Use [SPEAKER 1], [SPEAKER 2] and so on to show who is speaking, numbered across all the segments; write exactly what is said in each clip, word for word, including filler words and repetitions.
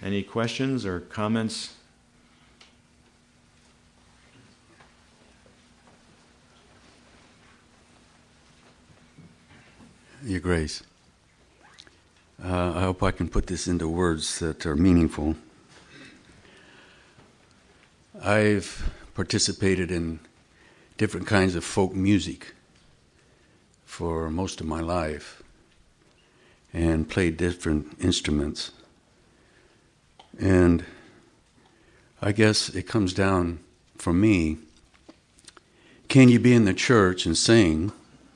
[SPEAKER 1] Any questions or comments?
[SPEAKER 2] Your Grace, uh, I hope I can put this into words that are meaningful. I've participated in different kinds of folk music for most of my life and played different instruments. And I guess it comes down, for me, can you be in the church and sing?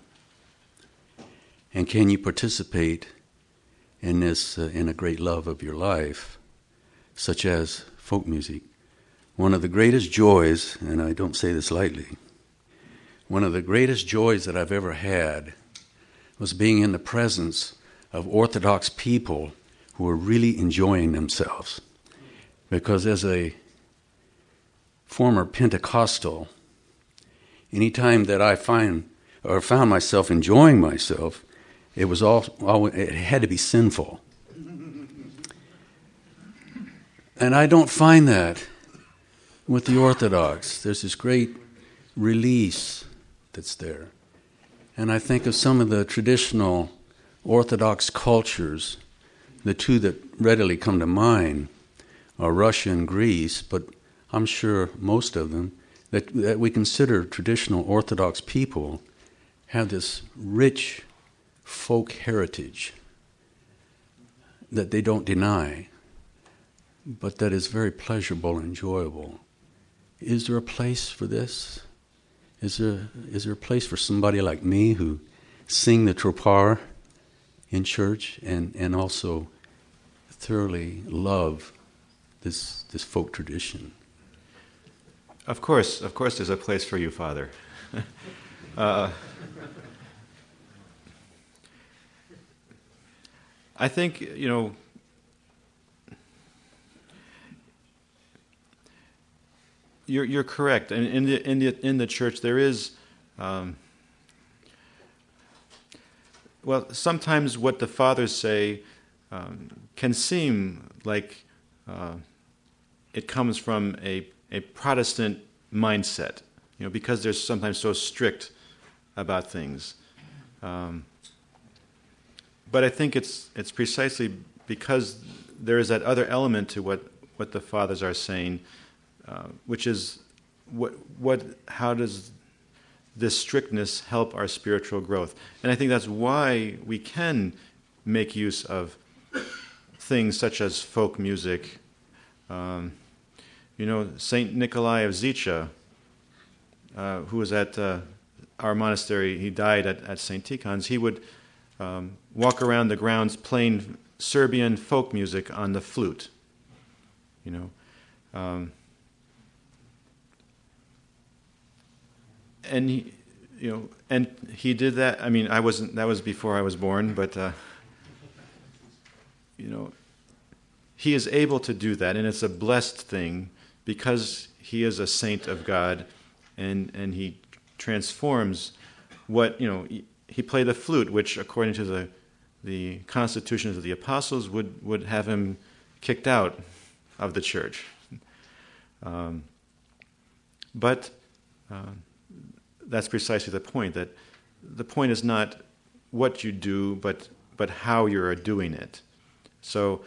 [SPEAKER 2] And can you participate in this, uh, in a great love of your life, such as folk music? One of the greatest joys, and I don't say this lightly, one of the greatest joys that I've ever had was being in the presence of Orthodox people who were really enjoying themselves. Because as a former Pentecostal, any time that I find or found myself enjoying myself, it was all, all it had to be sinful. And I don't find that with the Orthodox. There's this great release that's there. And I think of some of the traditional Orthodox cultures, the two that readily come to mind are Russia and Greece, but I'm sure most of them that, that we consider traditional Orthodox people have this rich folk heritage that they don't deny, but that is very pleasurable and enjoyable. Is there a place for this? Is there is there a place for somebody like me who sing the tropar in church and, and also thoroughly love this this folk tradition?
[SPEAKER 1] Of course, of course there's a place for you, Father. uh, I think, you know, you're you're correct. And in the in the in the church there is, um, well, sometimes what the fathers say um, can seem like uh, it comes from a a Protestant mindset, you know, because they're sometimes so strict about things. Um, But I think it's it's precisely because there is that other element to what, what the fathers are saying, uh, which is what what how does this strictness help our spiritual growth? And I think that's why we can make use of things such as folk music. Um, you know, Saint Nikolai of Zicha, uh, who was at uh, our monastery, he died at, at Saint Tikhon's, he would Um, walk around the grounds playing Serbian folk music on the flute, you know. Um, and he, you know, and he did that. I mean, I wasn't. That was before I was born, but uh, you know, he is able to do that, and it's a blessed thing because he is a saint of God, and and he transforms what you know. He, He played the flute, which, according to the the constitutions of the apostles, would, would have him kicked out of the church. Um, but uh, that's precisely the point. That the point is not what you do, but but how you're doing it. So,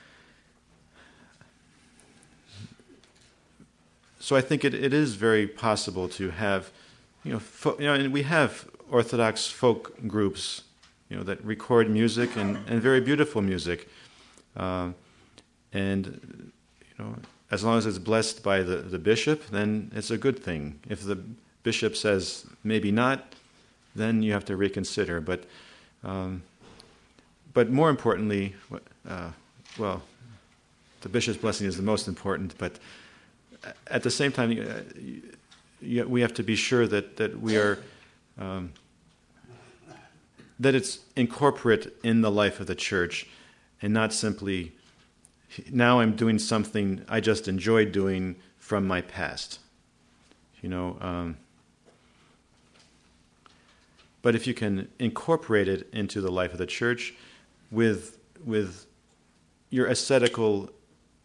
[SPEAKER 1] so I think it, it is very possible to have, you know, fo- you know, and we have Orthodox folk groups, you know, that record music and, and very beautiful music, uh, and you know, as long as it's blessed by the, the bishop, then it's a good thing. If the bishop says maybe not, then you have to reconsider. But, um, but more importantly, uh, well, the bishop's blessing is the most important. But at the same time, uh, you, we have to be sure that that we are. Um, that it's incorporate in the life of the church and not simply, now I'm doing something I just enjoy doing from my past. You know, um, but if you can incorporate it into the life of the church with with your ascetical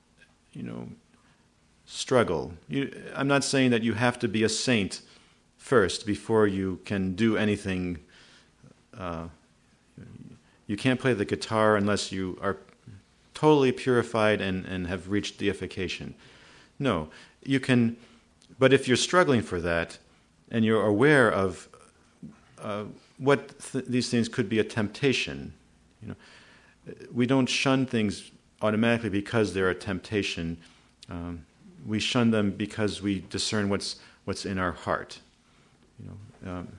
[SPEAKER 1] you know, struggle. You, I'm not saying that you have to be a saint first before you can do anything. Uh, you can't play the guitar unless you are totally purified and, and have reached deification. No, you can, but if you're struggling for that and you're aware of uh, what th- these things could be a temptation, you know, we don't shun things automatically because they're a temptation. Um, we shun them because we discern what's what's in our heart. You know, um,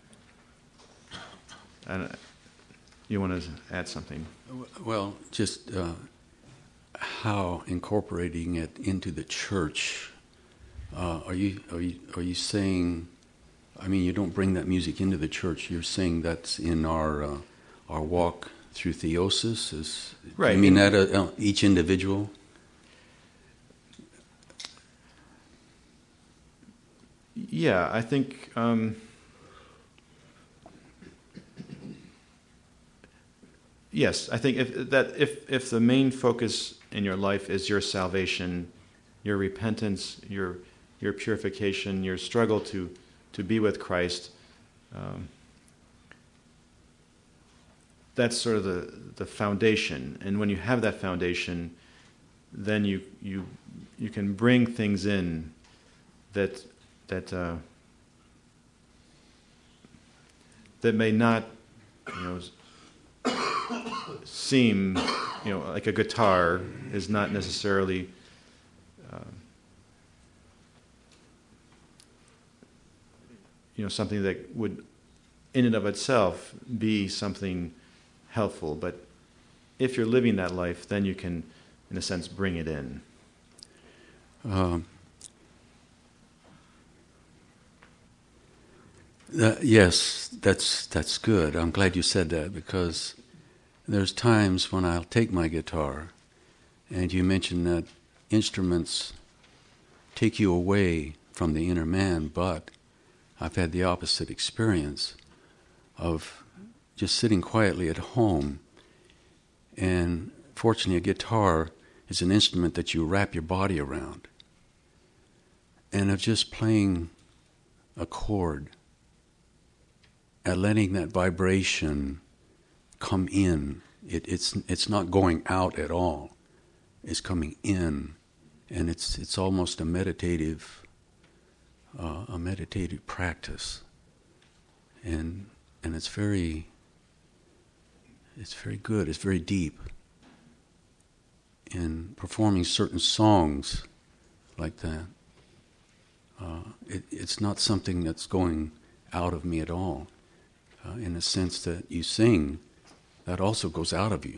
[SPEAKER 1] and you want to add something?
[SPEAKER 2] Well, just uh, how incorporating it into the church. Uh, are you are you are you saying? I mean, you don't bring that music into the church. You're saying that's in our uh, our walk through theosis. Is
[SPEAKER 1] right?
[SPEAKER 2] I mean that uh, each individual.
[SPEAKER 1] Yeah, I think. Um, Yes, I think if that if, if the main focus in your life is your salvation, your repentance, your your purification, your struggle to, to be with Christ, um, that's sort of the, the foundation. And when you have that foundation, then you you you can bring things in that that uh, that may not, you know, seem, you know, like a guitar is not necessarily uh, you know, something that would in and of itself be something helpful. But if you're living that life, then you can, in a sense, bring it in.
[SPEAKER 2] Um, uh, yes, that's that's good. I'm glad you said that, because there's times when I'll take my guitar, and you mentioned that instruments take you away from the inner man, but I've had the opposite experience of just sitting quietly at home, and fortunately a guitar is an instrument that you wrap your body around, and of just playing a chord and letting that vibration come in. It, it's it's not going out at all. It's coming in, and it's it's almost a meditative uh, a meditative practice, and and it's very it's very good. It's very deep. In performing certain songs like that, uh, it, it's not something that's going out of me at all. Uh, in the sense that you sing, that also goes out of you.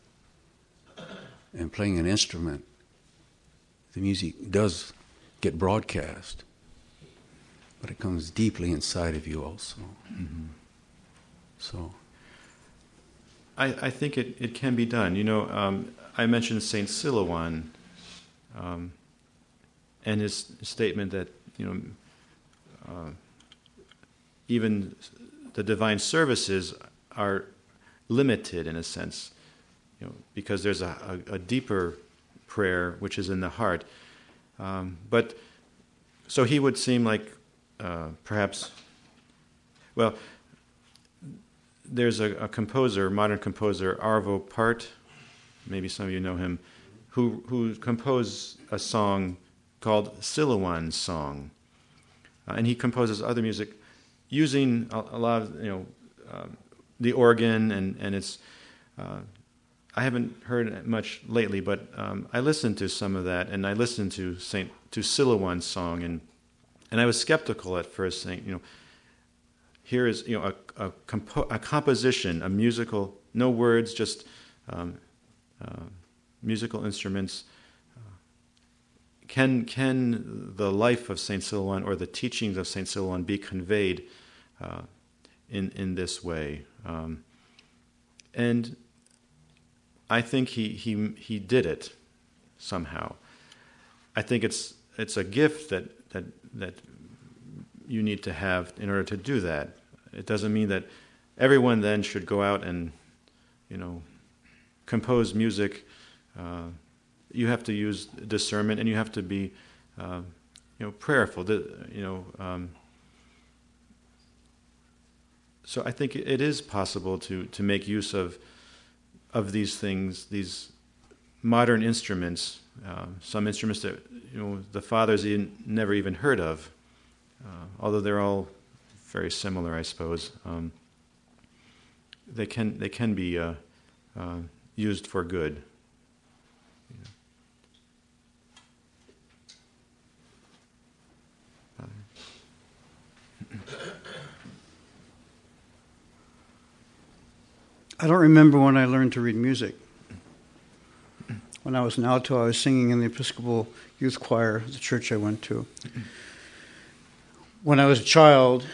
[SPEAKER 2] And playing an instrument, the music does get broadcast, but it comes deeply inside of you also. Mm-hmm. So,
[SPEAKER 1] I, I think it, it can be done. You know, um, I mentioned Saint Silouan, um, and his statement that, you know, uh, even the divine services are limited in a sense, you know, because there's a, a, a deeper prayer which is in the heart. Um, but so he would seem like uh, perhaps, well, there's a, a composer, modern composer, Arvo Pärt, maybe some of you know him, who who composed a song called Silouan's Song, uh, and he composes other music using a, a lot of, you know, um, the organ, and and it's. Uh, I haven't heard it much lately, but um, I listened to some of that, and I listened to Saint to Silouan's Song, and and I was skeptical at first, saying, you know, here is, you know, a a, compo- a composition, a musical, no words, just um, uh, musical instruments. Uh, can can the life of Saint Silouan or the teachings of Saint Silouan be conveyed uh, in in this way? Um, and I think he, he he did it somehow. I think it's it's a gift that, that that you need to have in order to do that. It doesn't mean that everyone then should go out and, you know, compose music. Uh, you have to use discernment, and you have to be, uh, you know, prayerful. You know, um, so I think it is possible to to make use of of these things, these modern instruments, uh, some instruments that you know the fathers even, never even heard of, uh, although they're all very similar, I suppose. Um, they can they can be uh, uh, used for good.
[SPEAKER 3] I don't remember when I learned to read music. When I was an alto, I was singing in the Episcopal Youth Choir, the church I went to. When I was a child,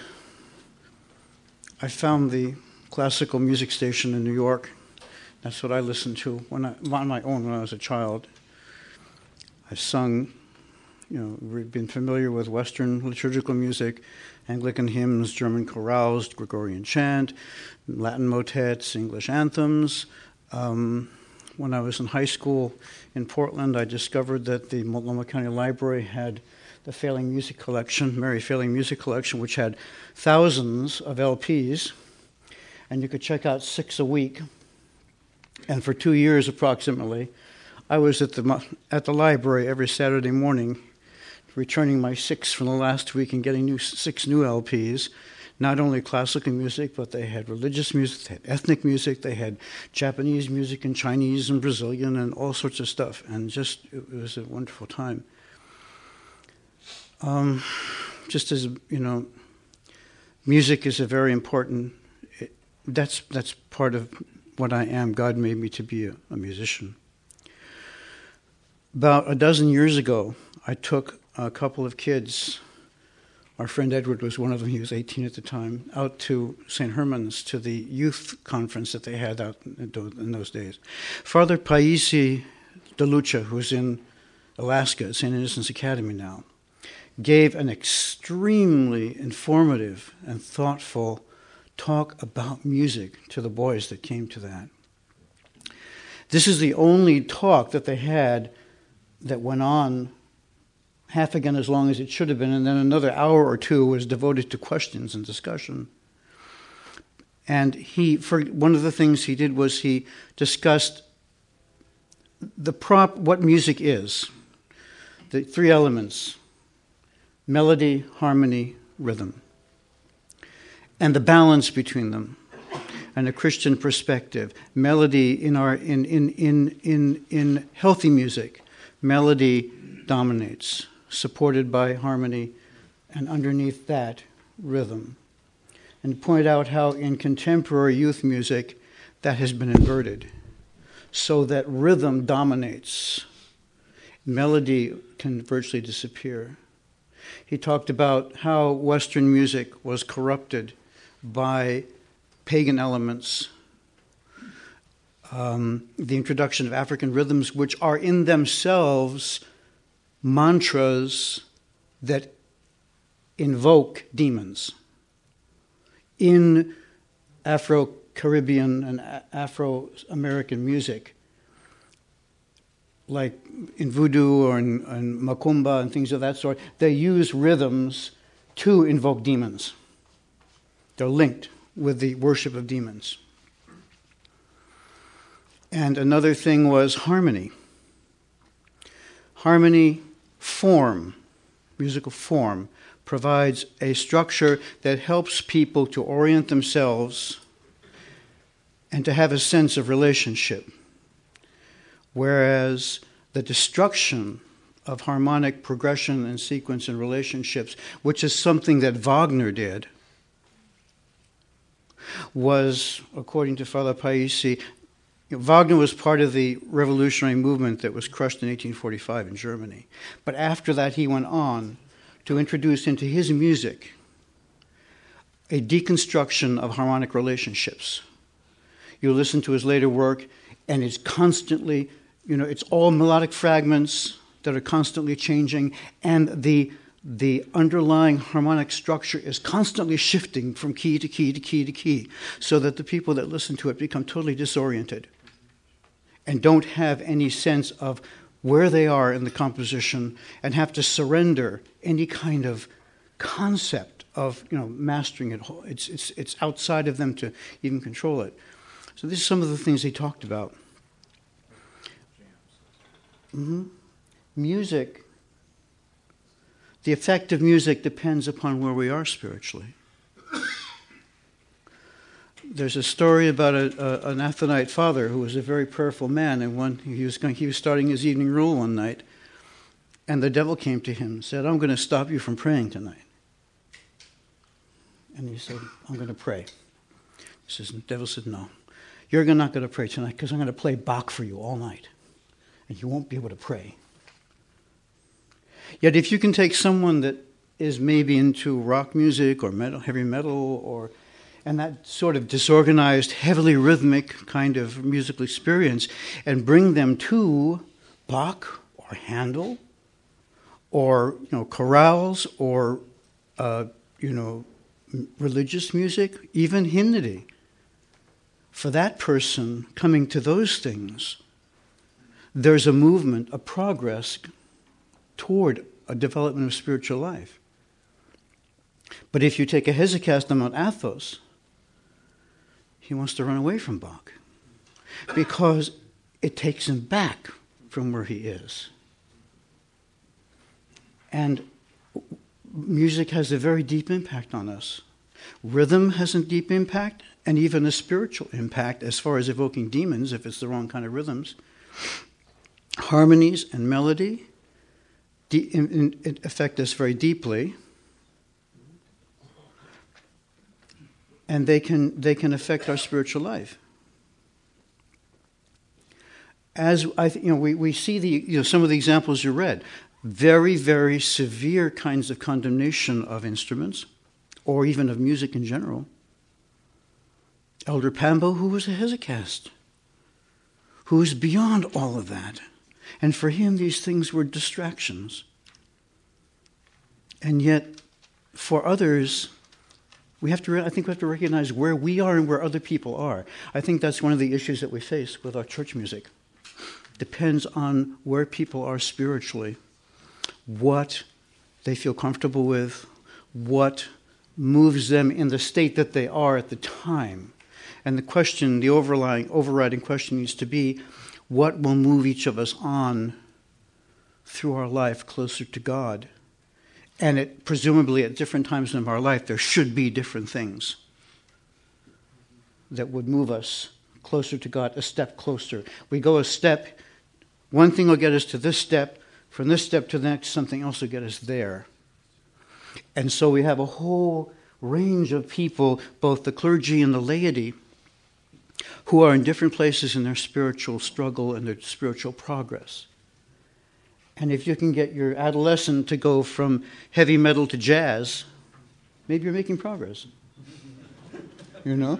[SPEAKER 3] I found the classical music station in New York. That's what I listened to when I, on my own when I was a child. I sung, you know, we'd been familiar with Western liturgical music, Anglican hymns, German chorales, Gregorian chant, Latin motets, English anthems. Um, when I was in high school in Portland, I discovered that the Multnomah County Library had the Failing Music Collection, Mary Failing Music Collection, which had thousands of L Ps, and you could check out six a week. And for two years approximately, I was at the at the library every Saturday morning, returning my six from the last week and getting new six new L Ps. Not only classical music, but they had religious music, they had ethnic music, they had Japanese music and Chinese and Brazilian and all sorts of stuff. And just, it was a wonderful time. Um, just as, you know, music is a very important, it, that's that's part of what I am. God made me to be a, a musician. About a dozen years ago, I took a couple of kids, our friend Edward was one of them, he was eighteen at the time, out to Saint Herman's to the youth conference that they had out in those days. Father Paisi DeLucia, who's in Alaska at Saint Innocents Academy now, gave an extremely informative and thoughtful talk about music to the boys that came to that. This is the only talk that they had that went on half again as long as it should have been, and then another hour or two was devoted to questions and discussion. And he, for one of the things he did was he discussed the prop, what music is, the three elements: melody, harmony, rhythm, and the balance between them, and a Christian perspective. Melody in our in in in in in healthy music, melody dominates, supported by harmony, and underneath that, rhythm. And point out how in contemporary youth music that has been inverted, so that rhythm dominates. Melody can virtually disappear. He talked about how Western music was corrupted by pagan elements, um, the introduction of African rhythms, which are in themselves mantras that invoke demons. In Afro-Caribbean and Afro-American music, like in voodoo or in, in macumba and things of that sort, they use rhythms to invoke demons. They're linked with the worship of demons. And another thing was harmony. Harmony form, musical form, provides a structure that helps people to orient themselves and to have a sense of relationship. Whereas the destruction of harmonic progression and sequence and relationships, which is something that Wagner did, was, according to Father Paisi, Wagner was part of the revolutionary movement that was crushed in eighteen forty-five in Germany. But after that, he went on to introduce into his music a deconstruction of harmonic relationships. You listen to his later work, and it's constantly, you know, it's all melodic fragments that are constantly changing, and the the underlying harmonic structure is constantly shifting from key to key to key to key, so that the people that listen to it become totally disoriented and don't have any sense of where they are in the composition and have to surrender any kind of concept of, you know, mastering it. It's, it's, it's outside of them to even control it. So these are some of the things he talked about. Mm-hmm. Music, the effect of music depends upon where we are spiritually. There's a story about a, a, an Athonite father who was a very prayerful man, and one he was going, he was starting his evening rule one night, and the devil came to him and said, "I'm going to stop you from praying tonight." And he said, "I'm going to pray." He says, the devil said, "No, you're not going to pray tonight because I'm going to play Bach for you all night, and you won't be able to pray." Yet if you can take someone that is maybe into rock music or metal, heavy metal, or and that sort of disorganized, heavily rhythmic kind of musical experience, and bring them to Bach or Handel or, you know, chorales or, uh, you know, religious music, even hymnody, for that person coming to those things, there's a movement, a progress toward a development of spiritual life. But if you take a Hesychast on Mount Athos, he wants to run away from Bach because it takes him back from where he is. And music has a very deep impact on us. Rhythm has a deep impact, and even a spiritual impact as far as evoking demons, if it's the wrong kind of rhythms. Harmonies and melody de- in, in, affect us very deeply. And they can they can affect our spiritual life. As I, th- you know, we, we see the you know some of the examples you read, very very severe kinds of condemnation of instruments, or even of music in general. Elder Pambo, who was a Hesychast, who was beyond all of that, and for him these things were distractions. And yet, for others, we have to. Re- I think we have to recognize where we are and where other people are. I think that's one of the issues that we face with our church music. Depends on where people are spiritually, what they feel comfortable with, what moves them in the state that they are at the time. And the question, the overlying, overriding question needs to be, what will move each of us on through our life closer to God? And it, presumably at different times in our life, there should be different things that would move us closer to God, a step closer. We go a step, one thing will get us to this step, from this step to the next, something else will get us there. And so we have a whole range of people, both the clergy and the laity, who are in different places in their spiritual struggle and their spiritual progress. And if you can get your adolescent to go from heavy metal to jazz, maybe you're making progress. You know?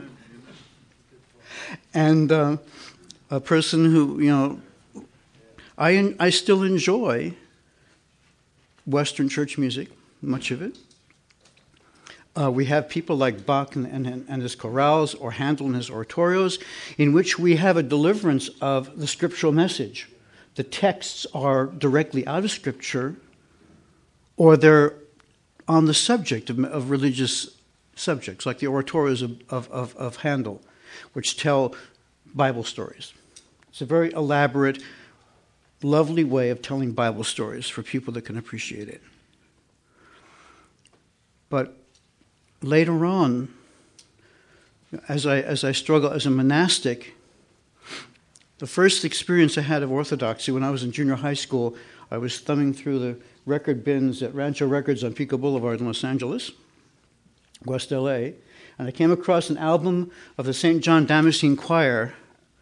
[SPEAKER 3] And uh, a person who, you know, I, I still enjoy Western church music, much of it. Uh, we have people like Bach and, and, and his chorales, or Handel and his oratorios, in which we have a deliverance of the scriptural message. The texts are directly out of Scripture, or they're on the subject of, of religious subjects, like the oratorios of, of, of, of Handel, which tell Bible stories. It's a very elaborate, lovely way of telling Bible stories for people that can appreciate it. But later on, as I as I struggle as a monastic, the first experience I had of orthodoxy when I was in junior high school, I was thumbing through the record bins at Rancho Records on Pico Boulevard in Los Angeles, West L A, and I came across an album of the Saint John Damascene Choir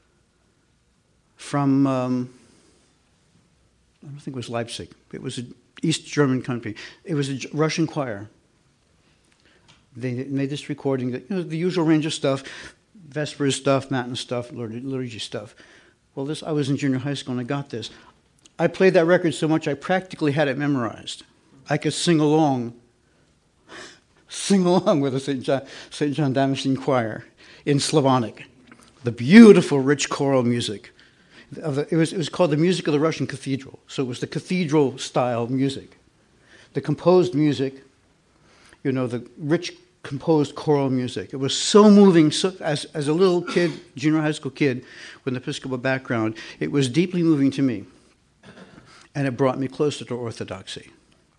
[SPEAKER 3] from, um, I don't think it was Leipzig. It was an East German country. It was a Russian choir. They made this recording, that, you know, the usual range of stuff, Vespers stuff, Matin stuff, liturgy stuff. Well, this I was in junior high school and I got this. I played that record so much I practically had it memorized. I could sing along, sing along with the Saint John, Saint John Damascene Choir in Slavonic. The beautiful, rich choral music. Of the, it was it was called the music of the Russian cathedral. So it was the cathedral style music, the composed music, you know, the rich composed choral music. It was so moving. So as as a little kid, junior high school kid, with an Episcopal background, it was deeply moving to me, and it brought me closer to orthodoxy.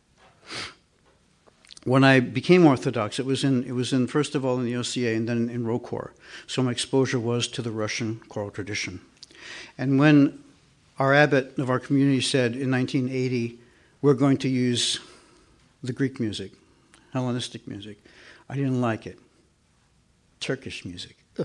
[SPEAKER 3] When I became Orthodox, it was in it was in first of all in the O C A and then in ROCOR. So my exposure was to the Russian choral tradition. And when our abbot of our community said in nineteen eighty, we're going to use the Greek music, Hellenistic music, I didn't like it. Turkish music. Ugh.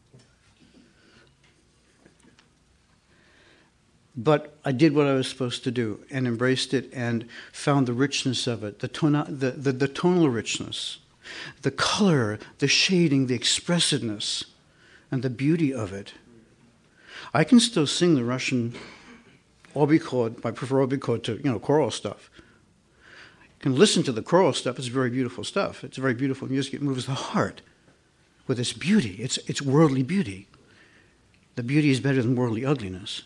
[SPEAKER 3] But I did what I was supposed to do and embraced it and found the richness of it, the, tona- the, the, the tonal richness, the color, the shading, the expressiveness, and the beauty of it. I can still sing the Russian obichod, I prefer obichod to, you know, choral stuff. You can listen to the choral stuff, it's very beautiful stuff. It's very beautiful music, it moves the heart with its beauty, it's, it's worldly beauty. The beauty is better than worldly ugliness.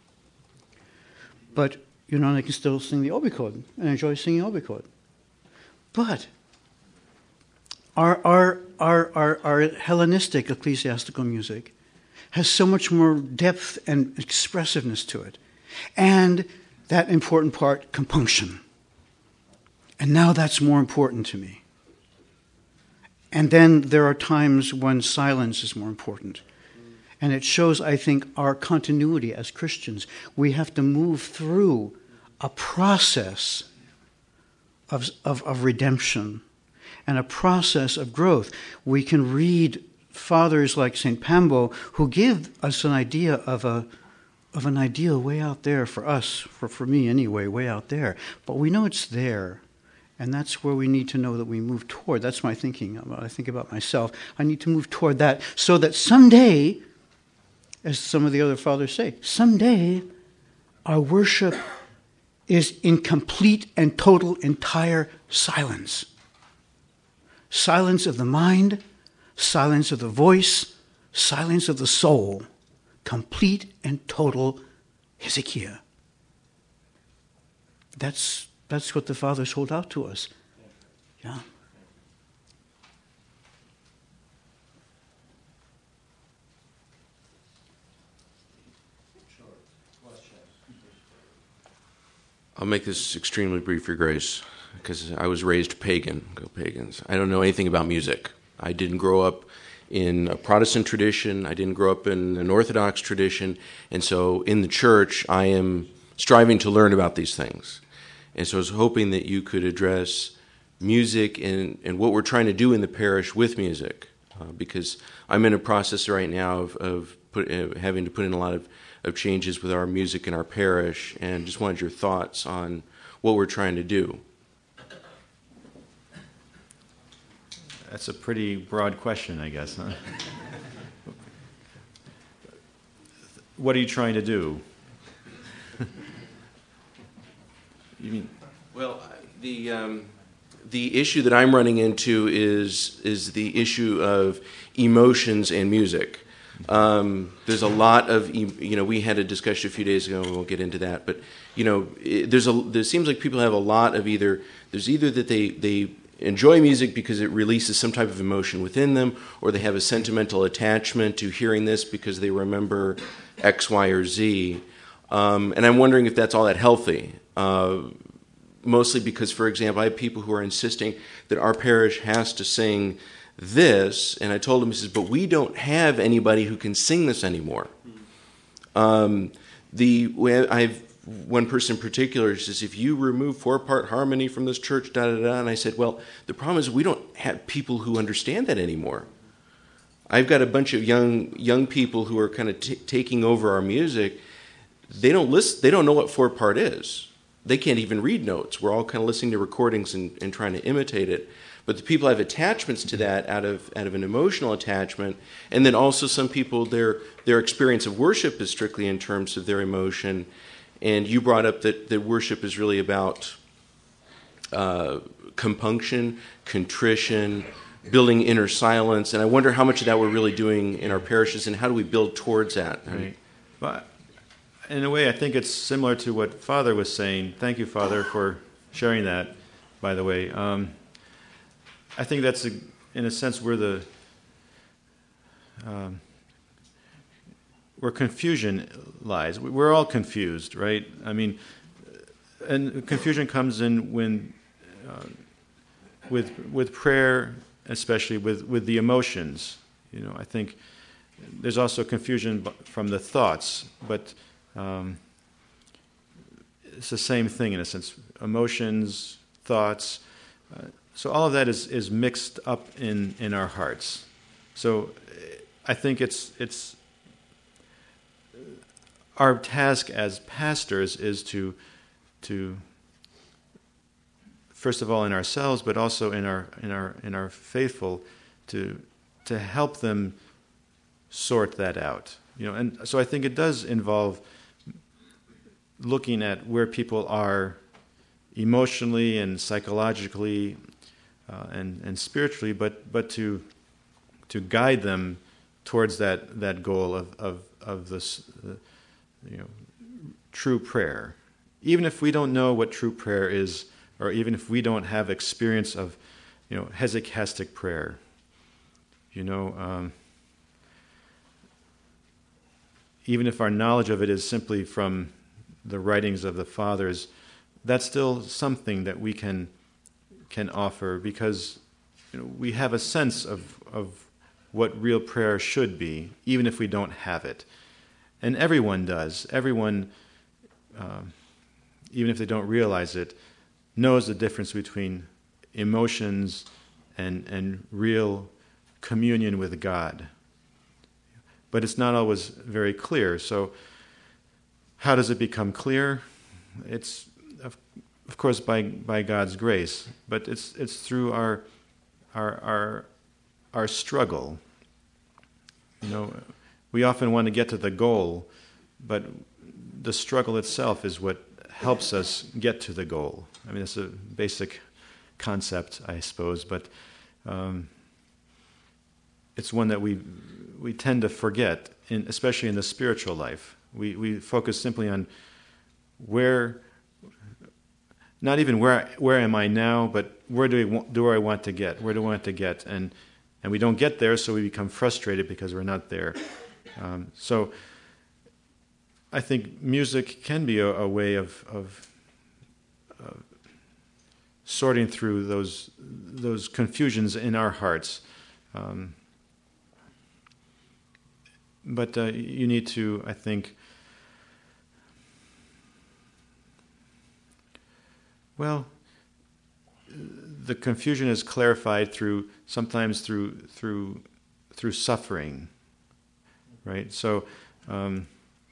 [SPEAKER 3] But, you know, I can still sing the obichod and enjoy singing obichod. But our, our, our, our, our Hellenistic ecclesiastical music has so much more depth and expressiveness to it. And that important part, compunction. And now that's more important to me. And then there are times when silence is more important. And it shows, I think, our continuity as Christians. We have to move through a process of, of, of redemption and a process of growth. We can read fathers like Saint Pambo who give us an idea of a of an ideal way out there for us, for, for me anyway, way out there. But we know it's there. And that's where we need to know that we move toward. That's my thinking. I think about myself. I need to move toward that so that someday, as some of the other fathers say, someday our worship is in complete and total, entire silence. Silence of the mind, silence of the voice, silence of the soul. Complete and total Hezekiah. That's, that's what the fathers hold out to us. Yeah.
[SPEAKER 4] I'll make this extremely brief, Your Grace, because I was raised pagan. Go pagans. I don't know anything about music. I didn't grow up in a Protestant tradition. I didn't grow up in an Orthodox tradition. And so in the church, I am striving to learn about these things. And so I was hoping that you could address music and, and what we're trying to do in the parish with music, uh, because I'm in a process right now of, of put, uh, having to put in a lot of of changes with our music in our parish, and just wanted your thoughts on what we're trying to do.
[SPEAKER 1] That's a pretty broad question, I guess, huh? What are you trying to do? You mean?
[SPEAKER 4] Well, the um, the issue that I'm running into is is the issue of emotions and music. Um, there's a lot of, you know, we had a discussion a few days ago, and we won't get into that, but, you know, it, there's a, there seems like people have a lot of either, there's either that they, they enjoy music because it releases some type of emotion within them, or they have a sentimental attachment to hearing this because they remember X, Y, or Z. Um, and I'm wondering if that's all that healthy. Uh, mostly because, for example, I have people who are insisting that our parish has to sing this, and I told him, he says, but we don't have anybody who can sing this anymore. Um, the I have one person in particular says, if you remove four-part harmony from this church, da da da, and I said, well, the problem is we don't have people who understand that anymore. I've got a bunch of young young people who are kind of t- taking over our music. They don't listen. They don't know what four-part is. They can't even read notes. We're all kind of listening to recordings and, and trying to imitate it. But the people have attachments to that out of out of an emotional attachment, and then also some people, their their experience of worship is strictly in terms of their emotion. And you brought up that, that worship is really about uh, compunction, contrition, building inner silence, and I wonder how much of that we're really doing in our parishes, and how do we build towards that?
[SPEAKER 1] Right. But in a way, I think it's similar to what Father was saying. Thank you, Father, for sharing that, by the way. Um, I think that's, a, in a sense, where the um, where confusion lies. We're all confused, right? I mean, and confusion comes in when, uh, with with prayer, especially with, with the emotions. You know, I think there's also confusion from the thoughts, but um, it's the same thing in a sense. Emotions, thoughts. Uh, so all of that is, is mixed up in, in our hearts. So I think it's it's our task as pastors is to to first of all in ourselves, but also in our in our in our faithful, to to help them sort that out. You know, and so I think it does involve looking at where people are emotionally and psychologically uh, and and spiritually, but but to to guide them towards that, that goal of of of this uh, you know true prayer. Even if we don't know what true prayer is, or even if we don't have experience of you know hesychastic prayer, you know. Um, even if our knowledge of it is simply from the writings of the fathers, that's still something that we can can offer, because you know, we have a sense of, of what real prayer should be, even if we don't have it. And everyone does. Everyone, uh, even if they don't realize it, knows the difference between emotions and and real communion with God. But it's not always very clear. So how does it become clear? It's, of, of course, by, by God's grace, but it's it's through our our our our struggle. You know, we often want to get to the goal, but the struggle itself is what helps us get to the goal. I mean, it's a basic concept, I suppose, but um, it's one that we we tend to forget, in, especially in the spiritual life. We we focus simply on where, not even where where am I now, but where do we do I want to get? Where do I want to get? And and we don't get there, so we become frustrated because we're not there. Um, so I think music can be a, a way of of uh, sorting through those those confusions in our hearts. Um, But uh, you need to, I think, well, the confusion is clarified through sometimes through through through suffering, right? So, um,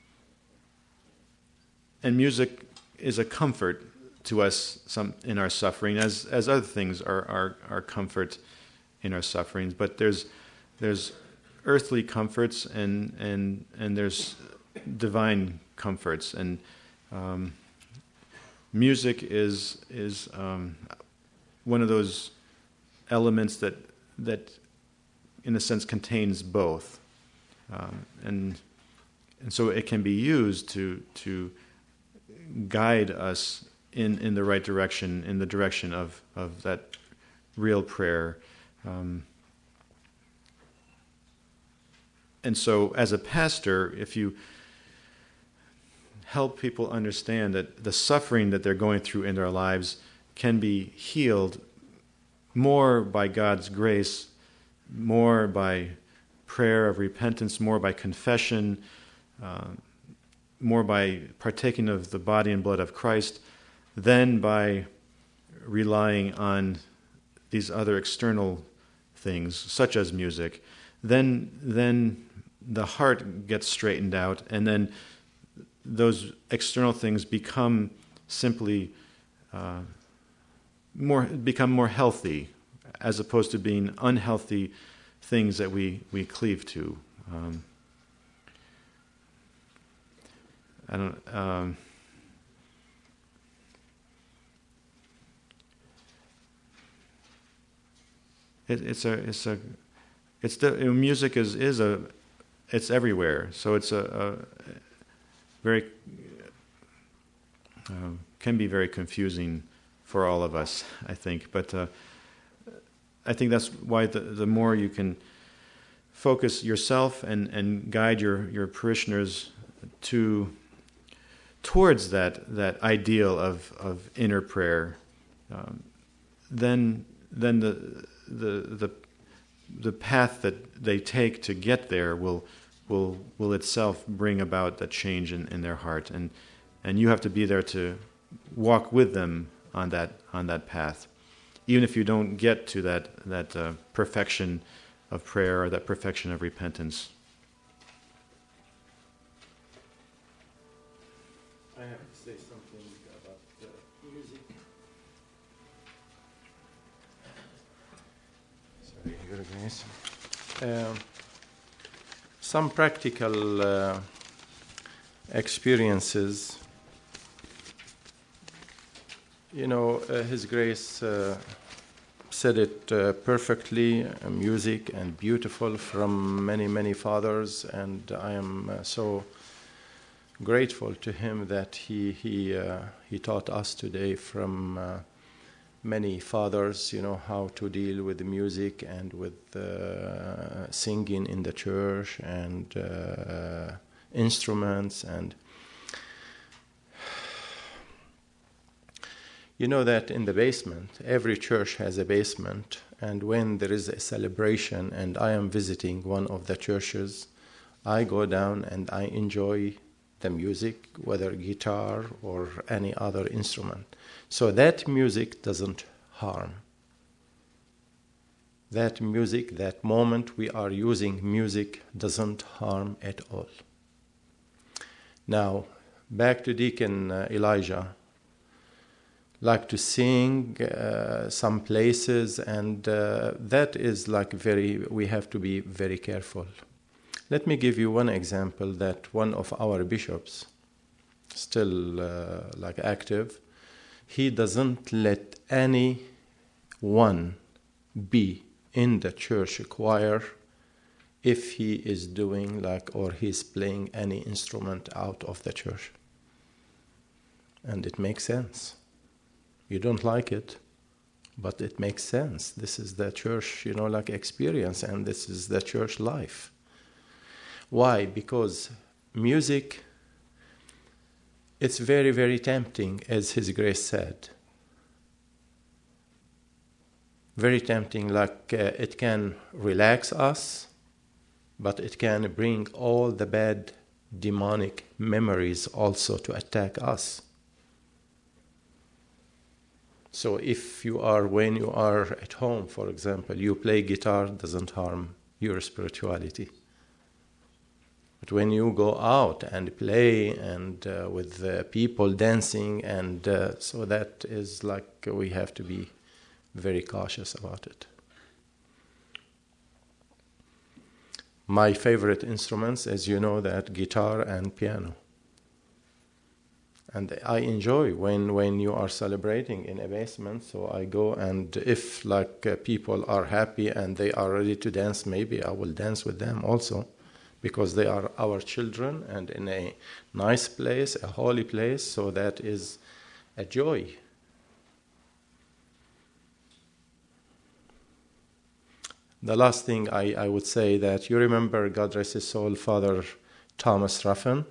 [SPEAKER 1] and music is a comfort to us some in our suffering, as as other things are are, are comfort in our sufferings. But there's there's earthly comforts and and and there's divine comforts, and um, music is is um, one of those elements that that in a sense contains both, um, and and so it can be used to to guide us in, in the right direction, in the direction of, of that real prayer. Um, And so as a pastor, if you help people understand that the suffering that they're going through in their lives can be healed more by God's grace, more by prayer of repentance, more by confession, uh, more by partaking of the body and blood of Christ, than by relying on these other external things, such as music, then then the heart gets straightened out, and then those external things become simply uh, more become more healthy, as opposed to being unhealthy things that we, we cleave to. Um, I don't. Um, it, it's a it's a it's the music is is a it's everywhere. So it's a, very uh, can be very confusing for all of us, I think. But uh, I think that's why the, the more you can focus yourself and, and guide your, your parishioners to towards that that ideal of, of inner prayer, um, then then the the the the path that they take to get there will will will itself bring about that change in, in their heart, and and you have to be there to walk with them on that on that path, even if you don't get to that that uh, perfection of prayer or that perfection of repentance.
[SPEAKER 5] I have to say something about the music. Sorry, Your Grace. Um, some practical uh, experiences. You know, uh, His Grace uh, said it uh, perfectly, uh, music and beautiful from many, many fathers, and I am uh, so grateful to him that he he uh, he taught us today from uh, many fathers, you know, how to deal with the music and with uh, singing in the church and uh, instruments. And you know that in the basement, every church has a basement, and when there is a celebration and I am visiting one of the churches, I go down and I enjoy the music, whether guitar or any other instrument. So that music doesn't harm. That music, that moment we are using music doesn't harm at all. Now, back to Deacon uh, Elijah. Like to sing uh, some places, and uh, that is like very, we have to be very careful. Let me give you one example that one of our bishops, still uh, like active, he doesn't let anyone be in the church choir if he is doing like, or he's playing any instrument out of the church. And it makes sense. You don't like it, but it makes sense. This is the church, you know, like experience, and this is the church life. Why? Because music, it's very, very tempting, as His Grace said. Very tempting, like uh, it can relax us, but it can bring all the bad demonic memories also to attack us. So if you are, when you are at home, for example, you play guitar, doesn't harm your spirituality. But when you go out and play and uh, with uh, people dancing, and uh, so that is like uh, we have to be very cautious about it. My favorite instruments, as you know, that guitar and piano. And I enjoy when, when you are celebrating in a basement, so I go, and if like uh, people are happy and they are ready to dance, maybe I will dance with them also, because they are our children and in a nice place, a holy place, so that is a joy. The last thing I, I would say that you remember, God rest his soul, Father Thomas Ruffin.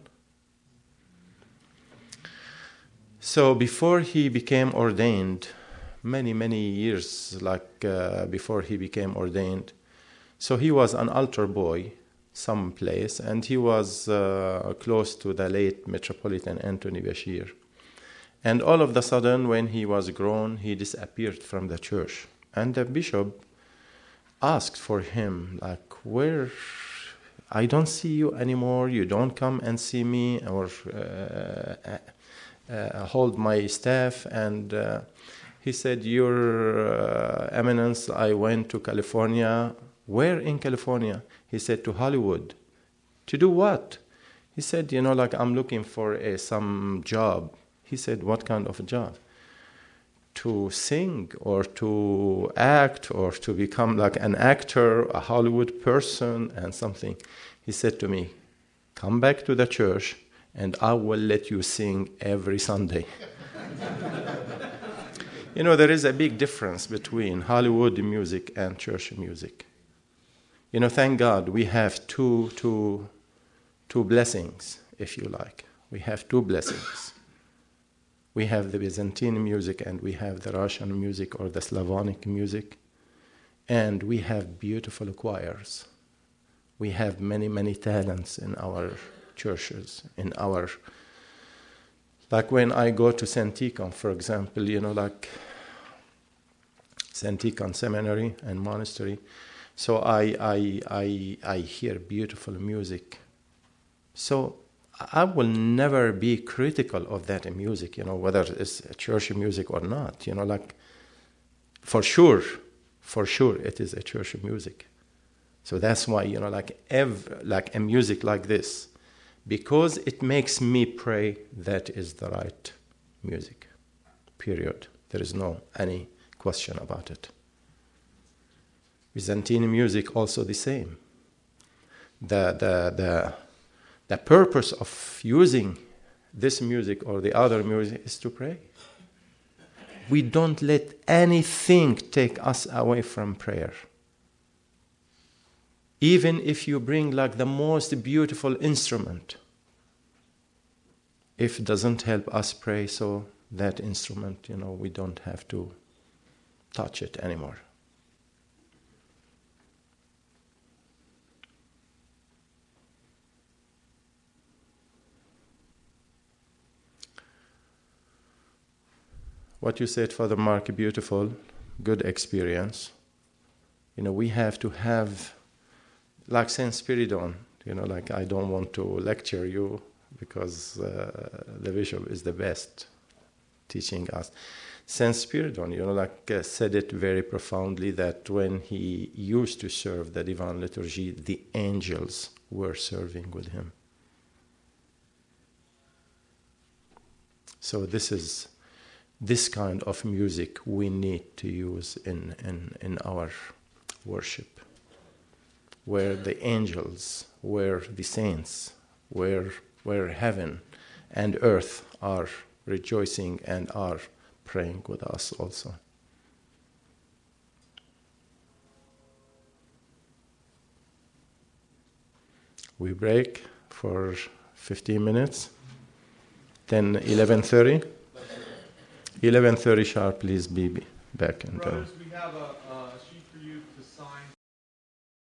[SPEAKER 5] So before he became ordained, many, many years like uh, before he became ordained, so he was an altar boy someplace, and he was uh, close to the late Metropolitan Anthony Bashir. And all of a sudden, when he was grown, he disappeared from the church. And the bishop asked for him, like, where, I don't see you anymore, you don't come and see me, or uh, uh, hold my staff. And uh, he said, Your uh, Eminence, I went to California. Where in California? He said, to Hollywood. To do what? He said, you know, like, I'm looking for a, some job. He said, what kind of a job? To sing or to act or to become like an actor, a Hollywood person and something. He said to me, come back to the church and I will let you sing every Sunday. You know, there is a big difference between Hollywood music and church music. You know, thank God we have two, two, two blessings, if you like. We have two blessings. We have the Byzantine music and we have the Russian music or the Slavonic music. And we have beautiful choirs. We have many, many talents in our churches, in our... Like when I go to Saint Tikhon, for example, you know, like Saint Tikhon Seminary and Monastery, so I, I, I, I hear beautiful music. So I will never be critical of that music, you know, whether it's church music or not, you know, like for sure, for sure it is a church music. So that's why, you know, like ev- like a music like this, because it makes me pray, that is the right music, period. There is no any question about it. Byzantine music also the same. The, the, the, the purpose of using this music or the other music is to pray. We don't let anything take us away from prayer. Even if you bring like the most beautiful instrument, if it doesn't help us pray, so that instrument, you know, we don't have to touch it anymore. What you said, Father Mark, beautiful, good experience. You know, we have to have, like Saint Spiridon, you know, like I don't want to lecture you because uh, the bishop is the best teaching us. Saint Spiridon, you know, like uh, said it very profoundly that when he used to serve the Divine Liturgy, the angels were serving with him. So this is this kind of music we need to use in, in, in our worship, where the angels, where the saints, where, where heaven and earth are rejoicing and are praying with us also. We break for fifteen minutes, then eleven thirty. eleven thirty sharp, please be back and go.